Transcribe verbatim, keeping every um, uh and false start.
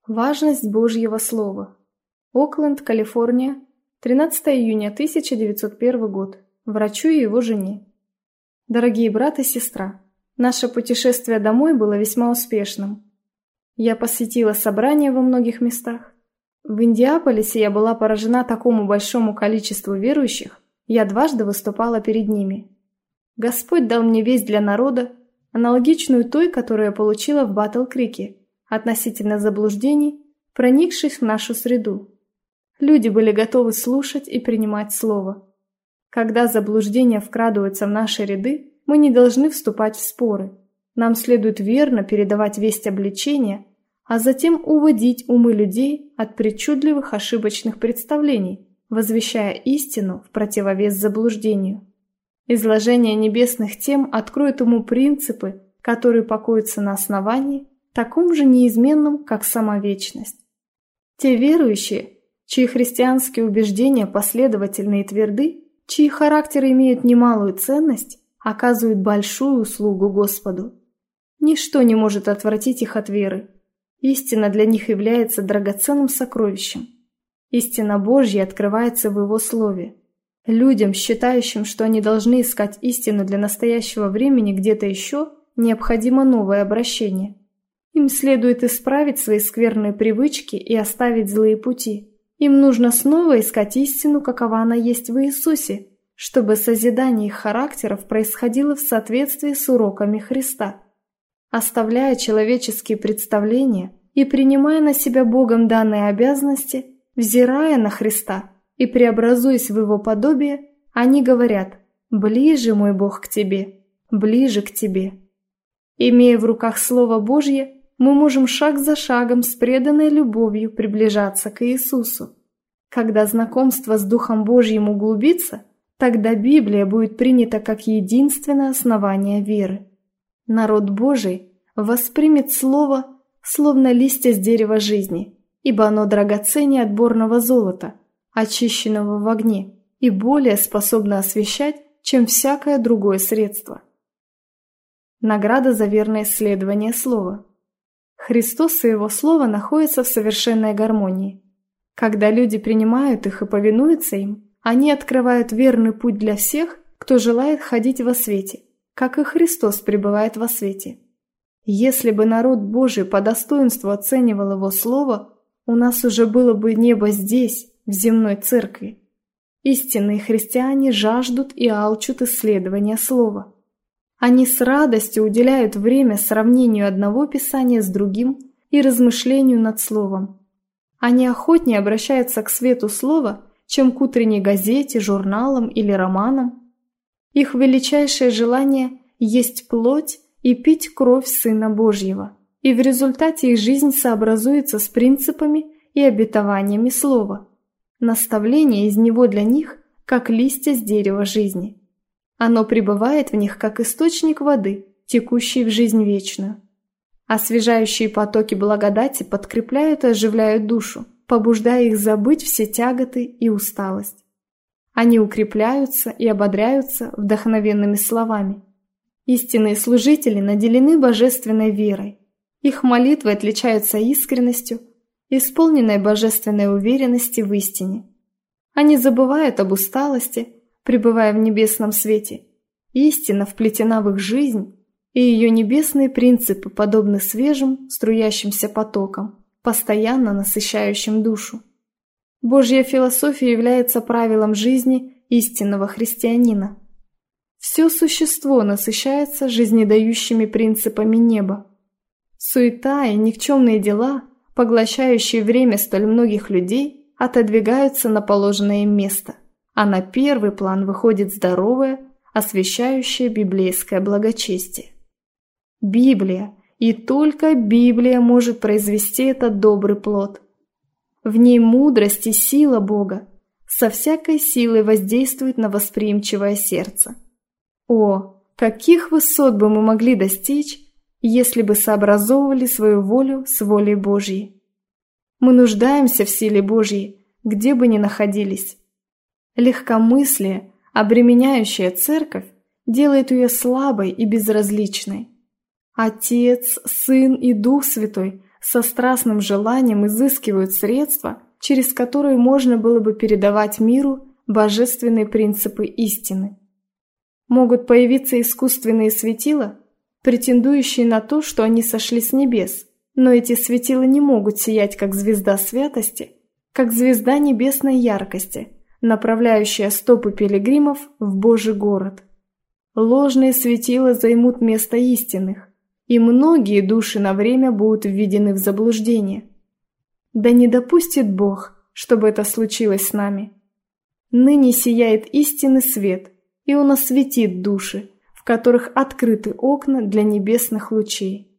Важность Божьего Слова. Окленд, Калифорния, тринадцатого июня тысяча девятьсот первый год. Врачу и его жене. Дорогие брат и сестра, наше путешествие домой было весьма успешным. Я посетила собрания во многих местах. В Индиаполисе я была поражена такому большому количеству верующих, я дважды выступала перед ними. Господь дал мне весть для народа, аналогичную той, которую я получила в Батл-Крике, относительно заблуждений, проникших в нашу среду. Люди были готовы слушать и принимать слово. Когда заблуждения вкрадываются в наши ряды, мы не должны вступать в споры. Нам следует верно передавать весть обличения, а затем уводить умы людей от причудливых ошибочных представлений, возвещая истину в противовес заблуждению. Изложение небесных тем откроет ему принципы, которые покоятся на основании, таком же неизменном, как сама вечность. Те верующие, чьи христианские убеждения последовательны и тверды, чьи характеры имеют немалую ценность, оказывают большую услугу Господу. Ничто не может отвратить их от веры. Истина для них является драгоценным сокровищем. Истина Божья открывается в Его Слове. Людям, считающим, что они должны искать истину для настоящего времени где-то еще, необходимо новое обращение. Им следует исправить свои скверные привычки и оставить злые пути. Им нужно снова искать истину, какова она есть в Иисусе, чтобы созидание их характеров происходило в соответствии с уроками Христа. Оставляя человеческие представления и принимая на себя Богом данные обязанности, взирая на Христа и преобразуясь в Его подобие, они говорят: «Ближе, мой Бог, к Тебе, ближе к Тебе». Имея в руках Слово Божье, мы можем шаг за шагом с преданной любовью приближаться к Иисусу. Когда знакомство с Духом Божьим углубится, тогда Библия будет принята как единственное основание веры. Народ Божий воспримет Слово, словно листья с дерева жизни, ибо оно драгоценнее отборного золота, очищенного в огне, и более способно освещать, чем всякое другое средство. Награда за верное исследование Слова. Христос и Его Слово находятся в совершенной гармонии. Когда люди принимают их и повинуются им, они открывают верный путь для всех, кто желает ходить во свете, как и Христос пребывает во свете. Если бы народ Божий по достоинству оценивал Его Слово, у нас уже было бы небо здесь, в земной церкви. Истинные христиане жаждут и алчут исследования Слова. Они с радостью уделяют время сравнению одного Писания с другим и размышлению над Словом. Они охотнее обращаются к свету Слова, чем к утренней газете, журналам или романам. Их величайшее желание – есть плоть и пить кровь Сына Божьего, и в результате их жизнь сообразуется с принципами и обетованиями Слова. Наставление из него для них, как листья с дерева жизни. Оно пребывает в них, как источник воды, текущий в жизнь вечную. Освежающие потоки благодати подкрепляют и оживляют душу, побуждая их забыть все тяготы и усталость. Они укрепляются и ободряются вдохновенными словами. Истинные служители наделены божественной верой. Их молитвы отличаются искренностью, исполненной божественной уверенности в истине. Они забывают об усталости, пребывая в небесном свете. Истина вплетена в их жизнь, и ее небесные принципы подобны свежим, струящимся потокам, постоянно насыщающим душу. Божья философия является правилом жизни истинного христианина. Все существо насыщается жизнедающими принципами неба. Суета и никчемные дела, поглощающие время столь многих людей, отодвигаются на положенное им место, а на первый план выходит здоровое, освящающее библейское благочестие. Библия, и только Библия может произвести этот добрый плод. В ней мудрость и сила Бога со всякой силой воздействуют на восприимчивое сердце. О, каких высот бы мы могли достичь, если бы сообразовывали свою волю с волей Божьей! Мы нуждаемся в силе Божьей, где бы ни находились. Легкомыслие, обременяющее церковь, делает ее слабой и безразличной. Отец, Сын и Дух Святой со страстным желанием изыскивают средства, через которые можно было бы передавать миру божественные принципы истины. Могут появиться искусственные светила, претендующие на то, что они сошли с небес, но эти светила не могут сиять как звезда святости, как звезда небесной яркости, направляющая стопы пилигримов в Божий город. Ложные светила займут место истинных, и многие души на время будут введены в заблуждение. Да не допустит Бог, чтобы это случилось с нами. Ныне сияет истинный свет, и Он осветит души, в которых открыты окна для небесных лучей.